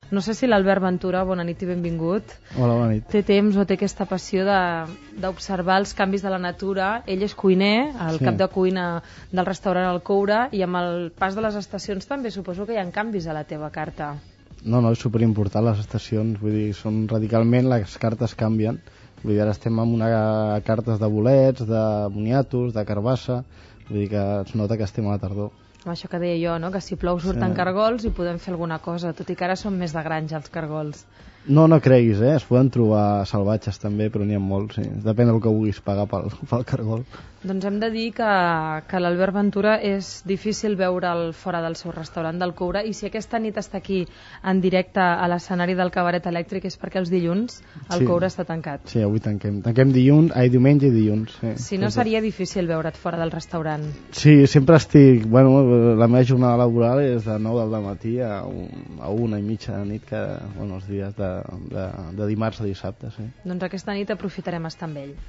No sé si l'Albert Ventura, bona nit i benvingut. Hola, bona nit. Té temps o té aquesta passió d'observar els canvis de la natura. Ell és cuiner, el cap de cuina del restaurant El Coure, i amb el pas de les estacions també suposo que hi ha canvis a la teva carta. No, és superimportant les estacions, vull dir, són radicalment, les cartes canvien. Vull dir, ara estem amb cartes de bolets, de moniatos, de carbassa, vull dir que es nota que estem a la tardor. Amb això que deia jo, no? Que si plou surten cargols i podem fer alguna cosa, tot i que ara són més de granja els cargols. No creguis, es poden trobar salvatges també, però n'hi ha molts, sí. Depèn del que vulguis pagar pel cargol. Doncs hem de dir que l'Albert Ventura és difícil veure'l fora del seu restaurant del Coure, i si aquesta nit està aquí en directe a l'escenari del Cabaret Elèctric és perquè els dilluns el Coure està tancat. Sí, avui tanquem diumenge i dilluns. Sí. Si no, seria difícil veure't fora del restaurant. Sí, sempre estic, la meva jornada laboral és de 9 del matí a 1:30 de nit, els dies de dimarts a dissabte, sí. Doncs aquesta nit aprofitarem a estar amb ell.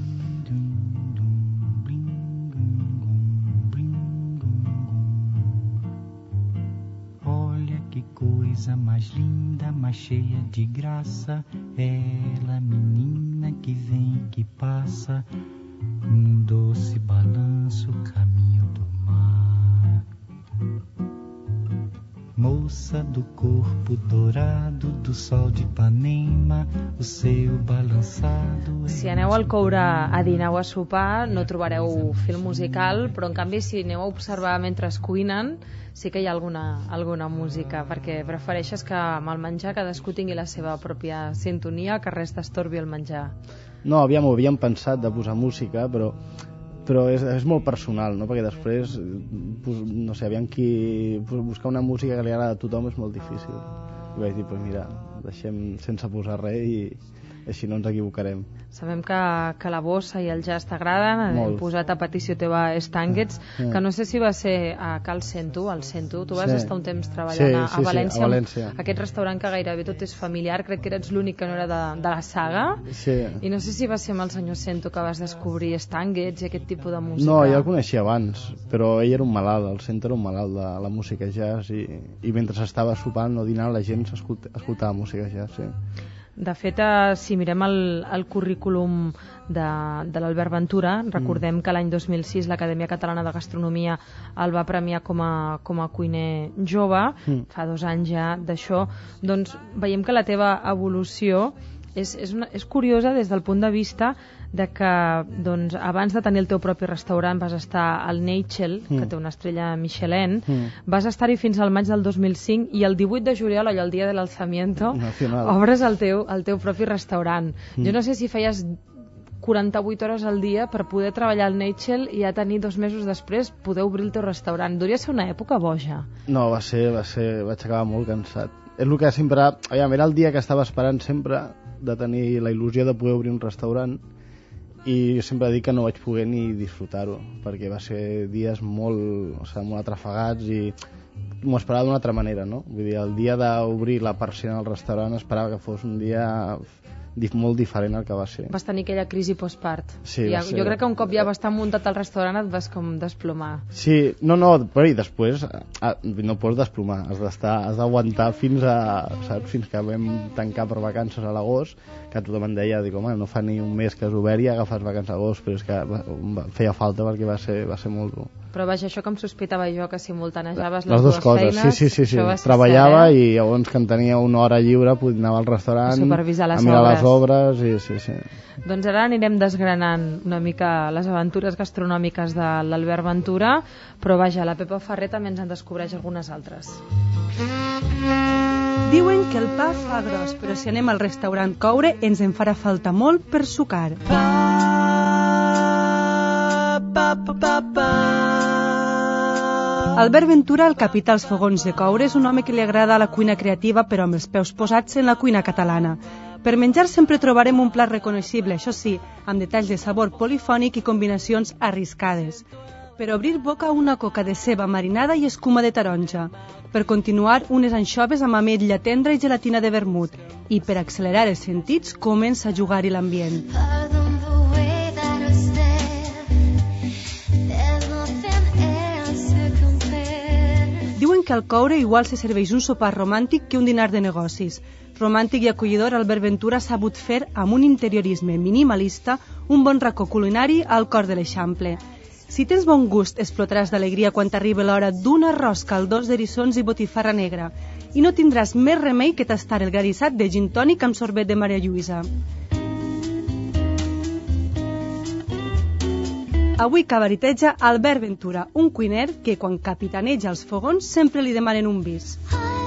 Olha que coisa mais linda, mais cheia de graça, ela menina que vem e que passa, num doce balanço caminho do mar. Moça do corpo dourado do sol de Ipanema, o seu balançado... Si aneu al Coure a dinar o a sopar no trobareu film musical, però en canvi si aneu a observar mentre es cuinen sí que hi ha alguna música, perquè prefereixes que amb el menjar cadascú tingui la seva pròpia sintonia, que res t'estorbi el menjar. No, havíem pensat de posar música, però és molt personal, no? Perquè després, no sé, buscar una música que li agrada a tothom és molt difícil. I vaig dir, mira, deixem sense posar res i així no ens equivocarem. Sabem que la bossa i el jazz t'agraden, hem posat a petició teva Stanguets, que no sé si va ser a Cal Sento, tu vas estar un temps treballant a València, a València. Aquest restaurant que gairebé tot és familiar, crec que eres l'únic que no era de la saga, i no sé si va ser amb el senyor Sento que vas descobrir Stanguets i aquest tipus de música. No, jo el coneixia abans, però ell era un malalt, el Sento era un malalt de la música jazz, i mentre estava sopant o dinant la gent escoltava música jazz, sí. De fet, si mirem el currículum de l'Albert Ventura, recordem que l'any 2006 l'Acadèmia Catalana de Gastronomia el va premiar com a cuiner jove, fa 2 anys ja d'això, doncs veiem que la teva evolució és curiosa des del punt de vista de que doncs, abans de tenir el teu propi restaurant vas estar al Neichel, que té una estrella Michelin, vas estar-hi fins al maig del 2005 i el 18 de juliol, allò el dia de l'alzamiento, obres el teu propi restaurant. Jo no sé si feies 48 hores al dia per poder treballar al Neichel i ja tenir 2 mesos després poder obrir el teu restaurant. Devia ser una època boja. No, vaig acabar molt cansat. És el que sempre... Era el dia que estava esperant sempre de tenir la il·lusió de poder obrir un restaurant, i sempre dic que no vaig poder ni disfrutar-ho, perquè va ser dies molt atrafegats i m'ho esperava d'una altra manera, no? Vull dir, el dia d'obrir la persiana al restaurant esperava que fos un dia molt diferent al que va ser. Vas tenir aquella crisi postpart. Sí, jo crec que un cop ja va estar muntat al restaurant et vas com desplomar. Sí, però i després no pots desplomar, has d'aguantar fins que vam tancar per vacances a l'agost, que tothom em deia, home, no fa ni un mes que has obert i agafes vacances a l'agost, però és que feia falta perquè va ser molt dur. Però vaja, això que em sospitava jo, que simultanejaves les dues coses, feines... Sí. Treballava i llavors que en tenia una hora lliure anava al restaurant, a mirar les obres i sí. Doncs ara anirem desgranant una mica les aventures gastronòmiques de l'Albert Ventura, però vaja, la Pepa Ferrer també ens en descobreix algunes altres. Diuen que el pa fa gros, però si anem al restaurant Coure ens en farà falta molt per sucar. Albert Ventura, el capità als fogons de Coure, és un home que li agrada la cuina creativa però amb els peus posats en la cuina catalana. Per menjar sempre trobarem un plat reconeixible, això sí, amb detalls de sabor polifònic i combinacions arriscades. Per obrir boca, una coca de ceba marinada i escuma de taronja. Per continuar, unes anxoves amb ametlla tendra i gelatina de vermut. I per accelerar els sentits, comença a jugar-hi l'ambient. que al coure igual se serveix un sopar romàntic que un dinar de negocis. Romàntic i acollidor, Albert Ventura ha sabut fer, amb un interiorisme minimalista, un bon racó culinari al cor de l'Eixample. Si tens bon gust, explotaràs d'alegria quan t'arribi l'hora d'un arròs caldós d'eriçons i botifarra negra. I no tindràs més remei que tastar el granissat de gin tònic amb sorbet de Maria Lluïsa. Avui cabariteja Albert Ventura, un cuiner que quan capitaneja els fogons sempre li demanen un bis.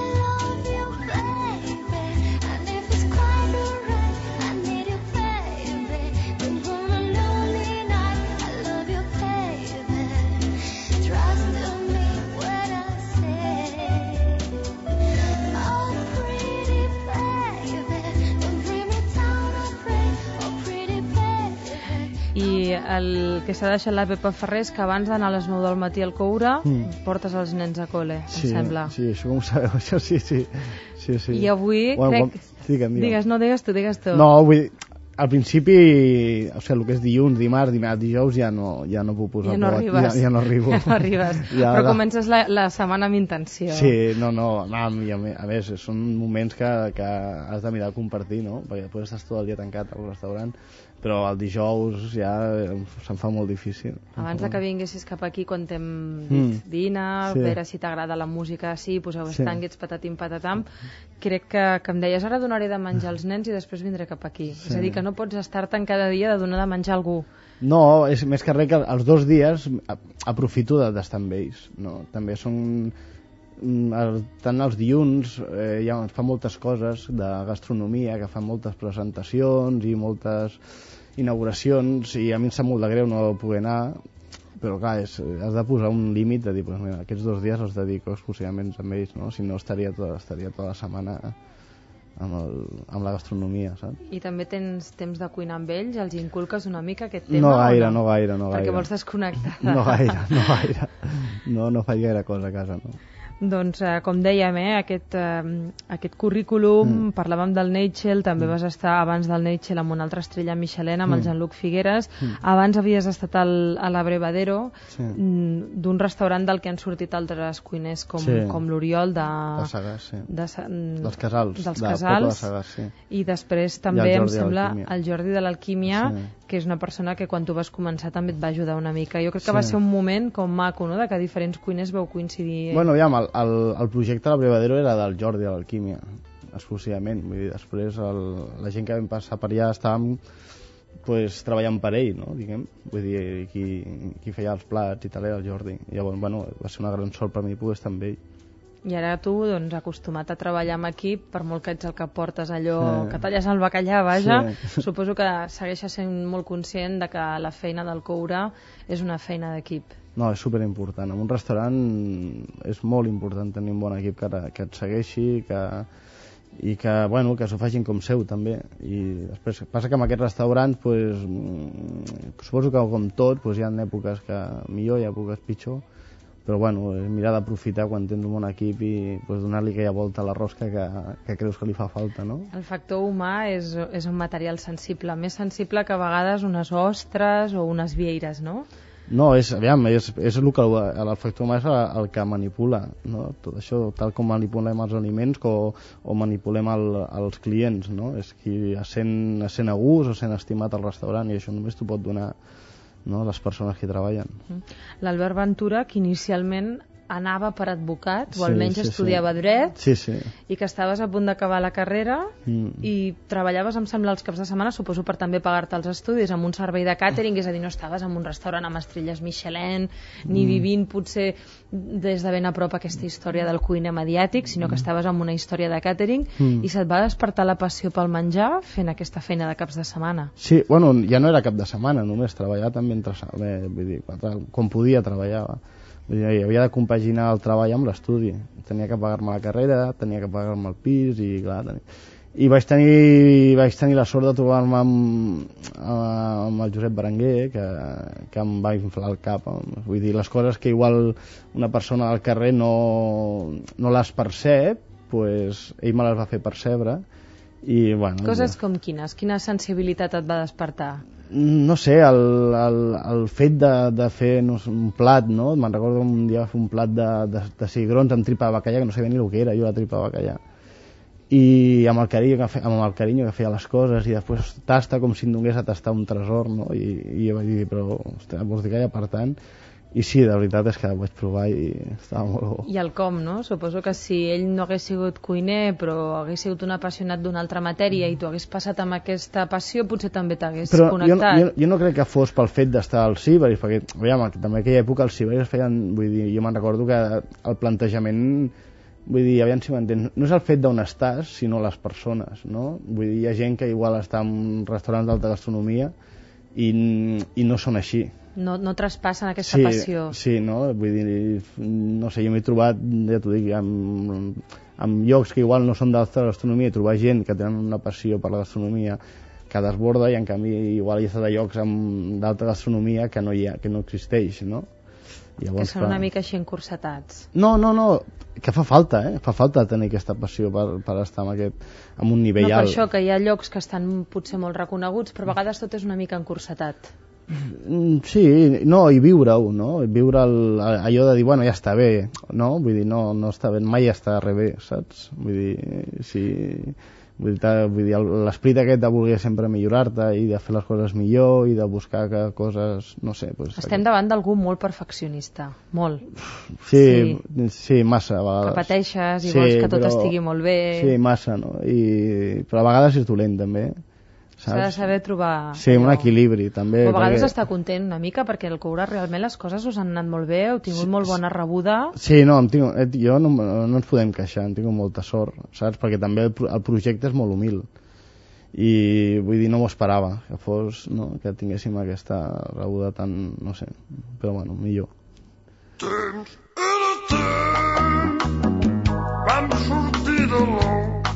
I el que s'ha deixat la Pepa Ferrer és que abans d'anar a les 9 del matí al coure portes els nens a col·le, em sembla. Sí, això com ho sabeu, això sí. I avui crec... Digues tu. No, vull dir, al principi, o sigui, el que és dilluns, dimarts, dijous ja no puc posar ja no arribes. Ja no arribo. Ja no arribes. Però comences la setmana amb intenció. Sí, no, a més, són moments que has de mirar a compartir, no? Perquè després estàs tot el dia tancat al restaurant, però el dijous ja se'm fa molt difícil. Abans que vinguessis cap aquí, quan t'hem dit dinar, veure si t'agrada la música, poseu estanguets, patatim, patatam, crec que em deies, ara donaré de menjar als nens i després vindré cap aquí. És a dir, que no pots estar-te'n cada dia de donar de menjar a algú. No, és més que res que els 2 dies aprofito d'estar amb ells, no? També són... tant els dilluns ja es fan moltes coses de gastronomia, que fan moltes presentacions i moltes inauguracions, i a mi em sap molt de greu no poder anar, però clar, has de posar un límit de dir, pues mira, aquests 2 dies els dedico exclusivament amb ells, no? Si no estaria tota la setmana amb la gastronomia, saps? I també tens temps de cuinar amb ells? Els inculques una mica aquest tema? No gaire. Perquè vols desconnectar? No gaire. No faig gaire cosa a casa, no. Doncs, com dèiem, aquest currículum, parlàvem del Neichel, també vas estar abans del Neichel amb una altra estrella Michelin, amb el Jean-Luc Figueres, abans havies estat a l'Abrevadero, d'un restaurant del que han sortit altres cuiners com l'Oriol de Sagàs, dels Casals, de Sagàs, i després també em sembla el Jordi de l'Alquímia, que és una persona que quan tu vas començar també et va ajudar una mica. Jo crec que va ser un moment com maco, no?, de que diferents cuiners veu coincidir. Bueno, ja, el projecte de l'Abrevadero era del Jordi de l'Alquímia, exclusivament. Vull dir, després la gent que vam passar per allà estàvem treballant per ell, no?, diguem. Vull dir, qui feia els plats i tal era el Jordi. Llavors, bueno, va ser una gran sort per mi poder estar amb ell. I ara tu, doncs, acostumat a treballar amb equip, per molt que ets el que portes allò, que talles el bacallà, vaja, suposo que segueixes sent molt conscient de que la feina del coure és una feina d'equip. No, és superimportant. En un restaurant és molt important tenir un bon equip que et segueixi i que s'ho facin com seu, també. I després passa que en aquests restaurants, suposo que com tot, hi ha èpoques que millor, hi ha èpoques pitjor, però bueno, mirar d'aprofitar quan tens un bon equip i donar-li aquella volta a la rosca que creus que li fa falta, no? El factor humà és un material sensible, més sensible que a vegades unes ostres o unes vieires, no? No, és el factor humà és el que manipula, no? Tot això, tal com manipulem els aliments o manipulem els clients, no? És qui es sent a gust o sent estimat al restaurant, i això només t'ho pot donar, no?, les persones que hi treballen. L'Albert Ventura, que inicialment anava per advocat, o almenys estudiava dret, i que estaves a punt d'acabar la carrera i treballaves, em sembla, els caps de setmana, suposo per també pagar-te els estudis, amb un servei de càtering, és a dir, no estaves en un restaurant amb estrelles Michelin, ni vivint potser des de ben a prop aquesta història del cuiner mediàtic, sinó que estaves en una història de càtering, i se't va despertar la passió pel menjar fent aquesta feina de caps de setmana. Sí, bueno, ja no era cap de setmana només, treballar també vull dir, quan podia treballava. Havia de compaginar el treball amb l'estudi. Tenia que pagar-me la carrera, tenia que pagar-me el pis i clar... I vaig tenir la sort de trobar-me amb el Josep Berenguer, que em va inflar el cap. Vull dir, les coses que igual una persona al carrer no les percep, ell me les va fer percebre, I, bueno, Coses com quines? Quina sensibilitat et va despertar? No sé, el fet de fer un plat, no? Me'n recordo un dia fer un plat de cigrons amb tripa de bacallà, que no sabia ni el que era, jo la tripa de bacallà. I amb el carinyo que feia les coses, i després tasta com si em donés a tastar un tresor, no? I jo vaig dir, però, ostres, vols dir que hi ha per tant? I sí, de veritat és que ho vaig provar i estava molt bo. I el com, no? Suposo que si ell no hagués sigut cuiner, però hagués sigut un apassionat d'una altra matèria i tu hagués passat amb aquesta passió, potser també t'hagués connectat. Jo no crec que fos pel fet d'estar als ciberis, perquè, veiem, també en aquella època els ciberis feien, vull dir, jo me'n recordo que el plantejament, vull dir, aviam si m'entens, no és el fet d'on estàs, sinó les persones, no? Vull dir, hi ha gent que igual està en restaurants d'alta gastronomia i no són així. No traspassen aquesta passió. Sí, no? Vull dir, no sé, jo m'he trobat, ja t'ho dic, amb llocs que igual no són d'alta gastronomia, i trobar gent que tenen una passió per la gastronomia que desborda, i en canvi igual hi ha de llocs d'alta gastronomia que no existeix, no? Llavors, que són una mica així encursetats. No, que fa falta tenir aquesta passió per estar en un nivell alt. No, per això, que hi ha llocs que estan potser molt reconeguts, però a vegades tot és una mica encursetat. Sí, no, i viure-ho, no? Viure allò de dir, bueno, ja està bé, no? Vull dir, no està bé, mai està res bé, saps? Vull dir, sí, vull dir l'esperit aquest de voler sempre millorar-te i de fer les coses millor i de buscar coses, no sé... Pues, estem davant d'algú molt perfeccionista, molt. Sí, massa, a vegades. Que pateixes i vols que tot estigui molt bé. Sí, massa, no? Però a vegades és dolent, també. S'ha de saber trobar... Sí, un equilibri, també. O a vegades està content una mica, perquè el Coure realment les coses us han anat molt bé, heu tingut molt bona rebuda... Sí, no, jo no ens podem queixar, hem tingut molta sort, saps? Perquè també el projecte és molt humil. I vull dir, no m'ho esperava, que fos, no? Que tinguéssim aquesta rebuda tan... no sé, però bueno, millor. Temps era temps, vam sortir de l'ou.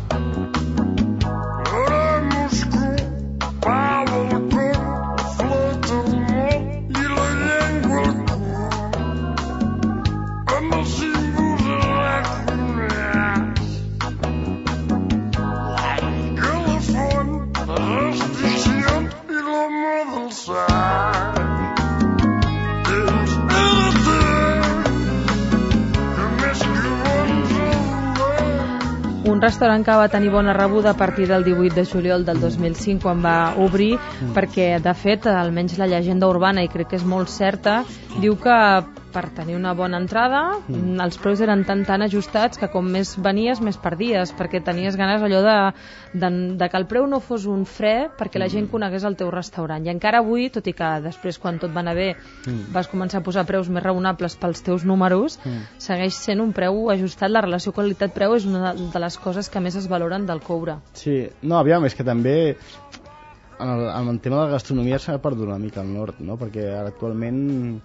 Un restaurant que va tenir bona rebuda a partir del 18 de juliol del 2005 quan va obrir, perquè de fet almenys la llegenda urbana, i crec que és molt certa, diu que per tenir una bona entrada els preus eren tan ajustats que com més venies més perdies, perquè tenies ganes allò de que el preu no fos un fre perquè la gent conegués el teu restaurant. I encara avui, tot i que després quan tot va anar bé vas començar a posar preus més raonables pels teus números, segueix sent un preu ajustat. La relació qualitat-preu és una de les coses que més es valoren del Coure. Sí, no, aviam, és que també en el tema de la gastronomia s'ha perdut una mica al nord, no? Perquè actualment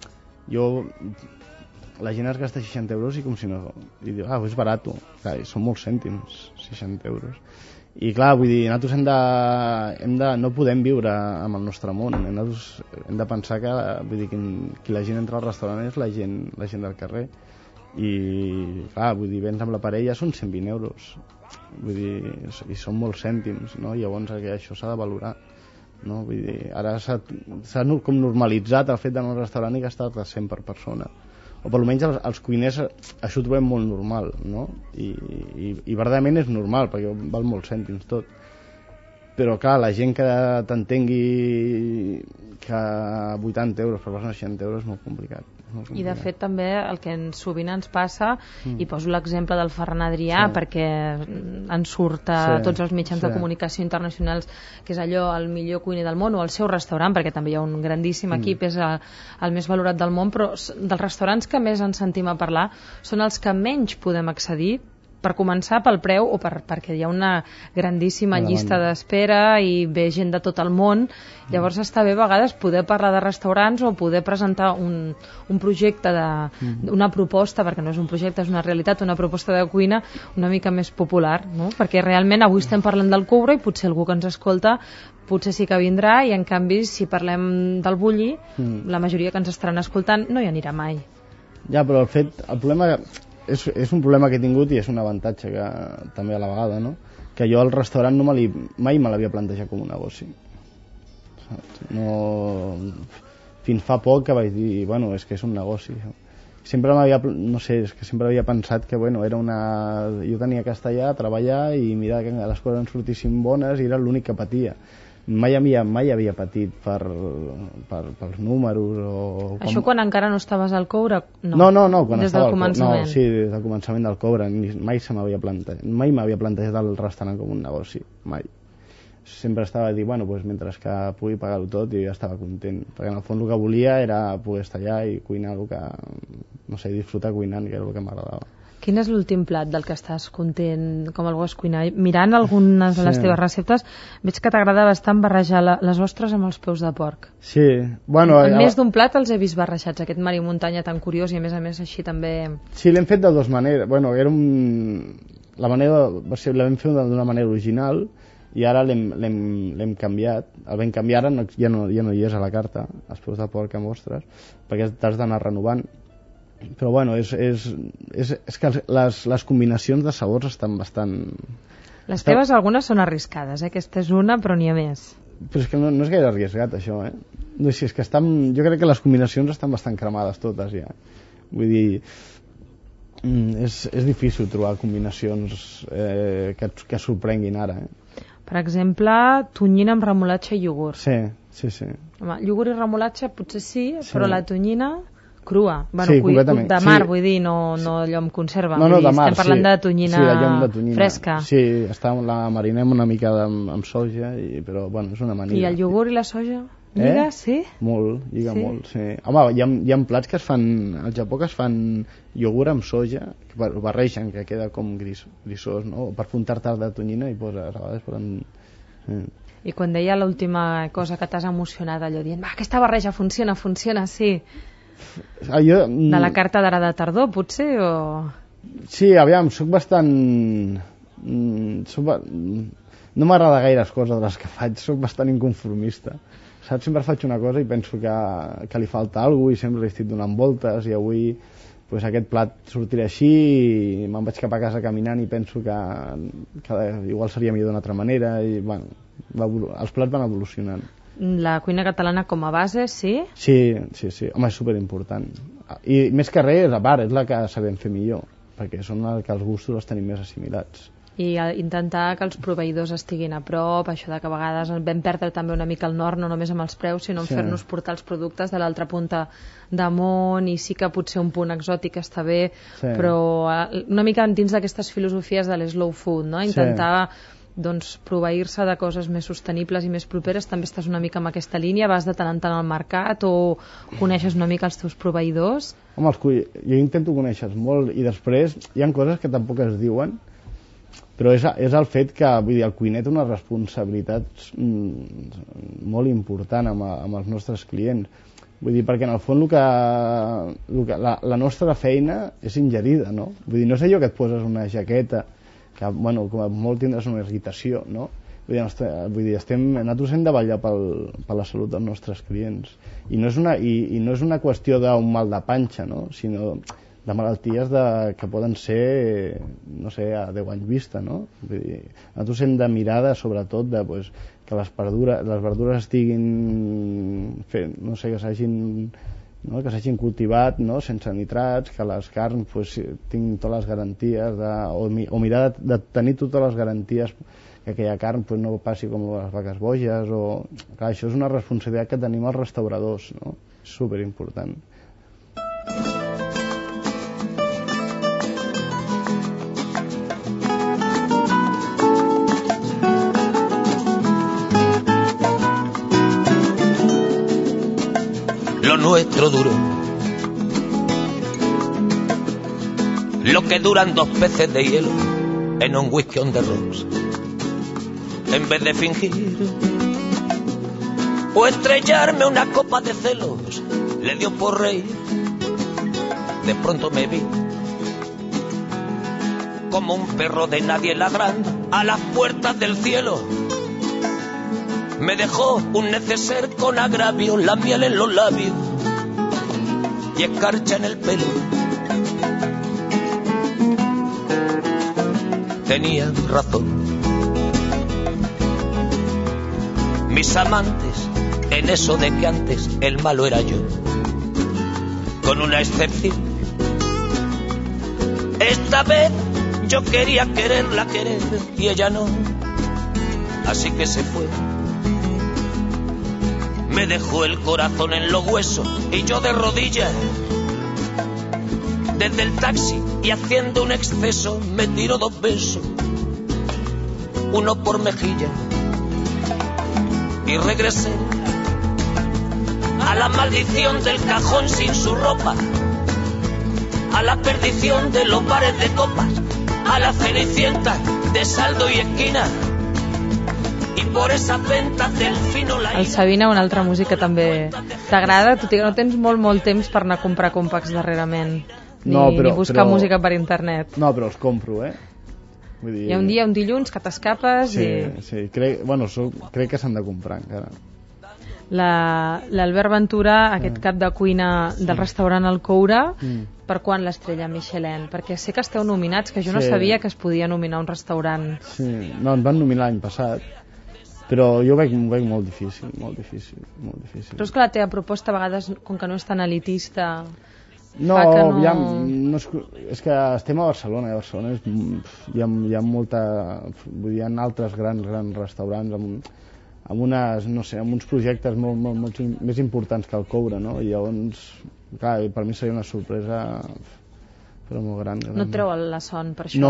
la gent es gasta 60 euros i com si no... I diu, és barat. Clar, són molts cèntims, 60 euros. I clar, vull dir, nosaltres no podem viure amb el nostre món. Nosaltres hem de pensar que, vull dir, que la gent entra al restaurant és la gent del carrer. I clar, vull dir, vens amb la parella són 120 euros. Vull dir, i són molts cèntims, no? Llavors això s'ha de valorar. No? Vull dir, ara s'ha com normalitzat el fet d'anar a un restaurant i gastar 100 per persona, o per almenys els cuiners això ho trobem molt normal, no? I verdaderament és normal perquè val molts cèntims tot, però clar, la gent que t'entengui que 80 euros per persona, 60 euros és molt complicat. I de fet també el que sovint ens passa, i poso l'exemple del Ferran Adrià perquè ens surt a tots els mitjans de comunicació internacionals, que és allò el millor cuiner del món, o el seu restaurant, perquè també hi ha un grandíssim equip, és el més valorat del món, però dels restaurants que més ens sentim a parlar són els que menys podem accedir, per començar pel preu o perquè hi ha una grandíssima llista d'espera i ve gent de tot el món. Llavors està bé a vegades poder parlar de restaurants o poder presentar un projecte, una proposta, perquè no és un projecte, és una realitat, una proposta de cuina una mica més popular, no? Perquè realment avui estem parlant del Coure i potser algú que ens escolta potser sí que vindrà, i en canvi si parlem del Bulli, la majoria que ens estaran escoltant no hi anirà mai. Ja, però el problema és un problema que he tingut i és un avantatge que també a la vegada, no? que jo al restaurant mai me l'havia plantejat com un negoci. No, fins fa poc que vaig dir, bueno, és que és un negoci. Sempre sempre havia pensat que, bueno, jo tenia que estar allà, treballar i mirar que les coses em sortissin bones i era l'únic que patia. Mai havia patit pels números o... Això quan encara no estaves al Coure? No, quan des del començament. Sí, des del començament del Coure. Mai m'havia plantejat el restaurant com un negoci, mai. Sempre estava a dir, bueno, pues, mentre que pugui pagar-ho tot, jo ja estava content, perquè en el fons el que volia era poder estar allà i cuinar el que, no sé, disfrutar cuinant, que era el que m'agradava. Quin és l'últim plat del que estàs content, com el vols cuinar? Mirant algunes de les teves receptes, veig que t'agrada bastant barrejar les ostres amb els peus de porc. Sí, bueno... En més d'un plat els he vist barrejats, aquest mar i muntanya tan curiós, i a més així també... Sí, l'hem fet de dues maneres. Bueno, l'hem fet d'una manera original, i ara l'hem canviat. El vam canviar, ara ja no hi és a la carta, els peus de porc amb ostres, perquè t'has d'anar renovant. Però bueno, és que les combinacions de sabors estan bastant... Les teves algunes són arriscades, aquesta és una, però n'hi ha més. Però és que no és gaire arriesgat, això, No sé, és que jo crec que les combinacions estan bastant cremades totes, ja. Vull dir, és difícil trobar combinacions que sorprenguin ara, Per exemple, tonyina amb remolatxa i iogurt. Sí. Home, iogurt i remolatxa potser sí, però la tonyina... crua, de mar, vull dir, no allò amb conserva. No, de mar, estem parlant de tonyina fresca. Sí, la marinem una mica amb soja, però bueno, és una manera. I el iogurt i la soja? Lliga, sí? Molt, molt, sí. Home, hi ha plats que es fan, al Japó, que es fan iogurt amb soja, que barregen, que queda com grisós, no? Per fer un tartar de tonyina i poses, a vegades poden... I quan deia l'última cosa que t'has emocionat, allò dient, aquesta barreja funciona, sí. De la carta d'ara de tardor, potser, o...? Sí, aviam, soc bastant... No m'agrada gaire les coses de les que faig, soc bastant inconformista. Saps? Sempre faig una cosa i penso que li falta alguna cosa i sempre li estic donant voltes, i avui pues, aquest plat sortirà així i me'n vaig cap a casa caminant i penso que igual seria millor d'una altra manera, i bueno, els plats van evolucionant. La cuina catalana com a base, sí? Sí. Home, és superimportant. I més que res, a part, és la que sabem fer millor, perquè són la que els gustos els tenim més assimilats. I intentar que els proveïdors estiguin a prop, això de que a vegades vam perdre també una mica el nord, no només amb els preus, sinó en fer-nos portar els productes de l'altra punta de món, i sí que potser un punt exòtic està bé, però una mica dins d'aquestes filosofies de l'slow food, no? Intentar... doncs proveir-se de coses més sostenibles i més properes. També estàs una mica en aquesta línia, vas de tant en tant al mercat o coneixes una mica els teus proveïdors? Home, jo intento conèixer molt, i després hi ha coses que tampoc es diuen, però és el fet que, vull dir, el cuiner té una responsabilitat molt important amb els nostres clients. Vull dir, perquè en el fons la nostra feina és ingerida, no? Vull dir, no és allò que et poses una jaqueta que, bueno, com a molt tindràs una irritació, no? Vull dir, nosaltres hem de vetllar per la salut dels nostres clients. I no és una qüestió d'un mal de panxa, no? Sinó de malalties que poden ser, no sé, a 10 anys vista, no? Vull dir, nosaltres hem de mirar, sobretot, que les verdures estiguin fent, no sé, que s'hagin cultivat, no? Sense nitrats, que les carns tinguin totes les garanties, o mirar de tenir totes les garanties que aquella carn no passi com les vaques boges. Clar, això és una responsabilitat que tenim els restauradors, no? És superimportant. Lo nuestro duro, lo que duran 2 peces de hielo en un whisky on the rocks. En vez de fingir o estrellarme una copa de celos, le dio por reír. De pronto me vi como un perro de nadie ladrando a las puertas del cielo. Me dejó un neceser con agravio, la miel en los labios y escarcha en el pelo. Tenía razón, mis amantes en eso de que antes el malo era yo, con una excepción. Esta vez yo quería quererla querer y ella no, así que se fue. Me dejó el corazón en los huesos y yo de rodillas desde el taxi, y haciendo un exceso me tiró 2 besos, uno por mejilla, y regresé a la maldición del cajón sin su ropa, a la perdición de los bares de copas, a la cenicienta de saldo y esquina, i por esas ventas del fino la... El Sabina, una altra música que també t'agrada, tot i que no tens molt temps per anar a comprar compacts darrerament, ni buscar música per internet. No, però els compro, Vull dir... Hi ha un dia, un dilluns, que t'escapes i... Sí, crec que s'han de comprar encara. L'Albert Ventura, aquest cap de cuina del restaurant El Coure, per quan l'estrella Michelin? Perquè sé que esteu nominats, que jo no sabia que es podia nominar un restaurant. Sí, no, ens van nominar l'any passat, però jo ho veig molt difícil, molt difícil. Però és que la teva proposta a vegades, com que no és tan elitista... No, és que estem a Barcelona, i a Barcelona hi ha molta... Vull dir, hi ha altres grans restaurants amb uns projectes molt més importants que el Coure, no? I llavors, clar, per mi seria una sorpresa però molt gran. No et treu la son per això?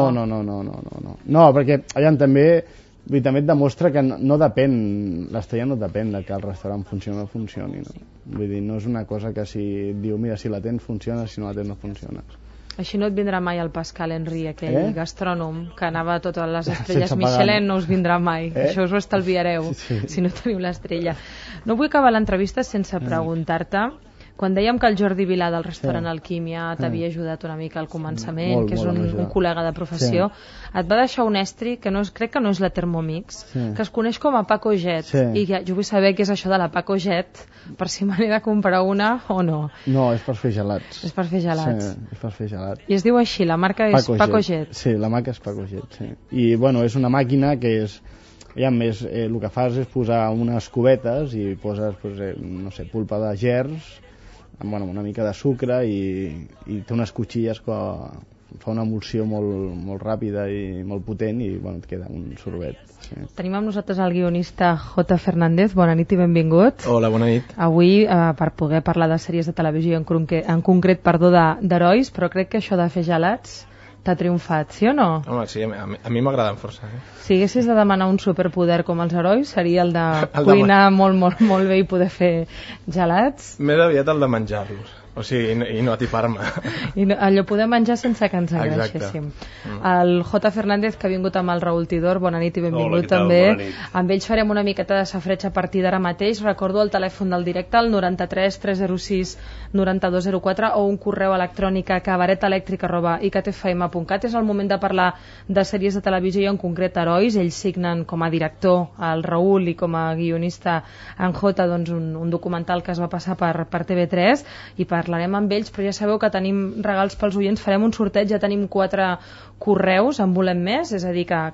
No, perquè allà també et demostra que no depèn, l'estrella no depèn de que el restaurant funcioni o no funcioni, no? Vull dir, no és una cosa que si et diu, mira, si la tens funciona, si no la tens no funciona. Així no et vindrà mai el Pascal Henry, aquell gastrònom que anava a totes les estrelles Michelin, no us vindrà mai. Això us ho estalviareu, si no teniu l'estrella. No vull acabar l'entrevista sense preguntar-te, quan dèiem que el Jordi Vilà del restaurant Alquímia t'havia ajudat una mica al començament, que és un col·lega de professió, et va deixar un estri que crec que no és la Thermomix, que es coneix com a Paco Jet, i jo vull saber què és això de la Paco Jet, per si me n'he de comprar una o no. No, és per fer gelats. És per fer gelats. Sí, és per fer gelats. I es diu així, la marca és Paco Jet. Sí, la marca és Paco Jet, sí. I, bueno, és una màquina que és... Ja més, el que fas és posar unes cubetes i poses, no sé, pulpa de gerds, amb una mica de sucre i té unes cuchilles que fa una emulsió molt ràpida i molt potent i et queda un sorbet. Sí. Tenim amb nosaltres el guionista J. Fernández. Bona nit i benvingut. Hola, bona nit. Avui per poder parlar de sèries de televisió, en concret d'herois, però crec que això de fer gelats t'ha triomfat, sí o no? Home, sí, a mi m'agraden força. Si haguessis de demanar un superpoder com els herois, seria el de cuinar molt bé i poder fer gelats? Més aviat el de menjar-los. O sigui, i no atipar-me. I allò poder menjar sense que ens engreixéssim. El J. Fernández, que ha vingut amb el Raül Tidor, bona nit i benvingut. Hola, també. Amb ells farem una miqueta de safreig a partir d'ara mateix. Recordo el telèfon del directe, el 93 306 9204, o un correu electrònic a cabaretelèctric@ictfm.cat. És el moment de parlar de sèries de televisió i en concret herois. Ells signen com a director el Raül i com a guionista en J, doncs, un documental que es va passar per TV3 i parlarem amb ells, però ja sabeu que tenim regals pels oients, farem un sorteig, ja tenim 4 correus, en volem més, és a dir que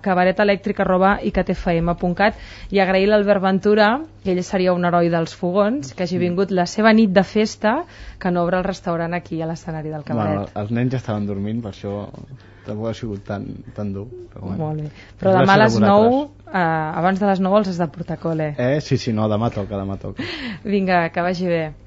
cabaretelèctric@ictfm.cat, i agrair l'Albert Ventura, que ell seria un heroi dels fogons, que hagi vingut la seva nit de festa, que no obre el restaurant aquí a l'escenari del cabaret. Bueno, els nens ja estaven dormint, per això tampoc ha sigut tan dur. Però bueno. Molt bé. Però demà a les 9, abans de les 9 els has de portar cole. Sí, no, demà toca. Vinga, que vagi bé.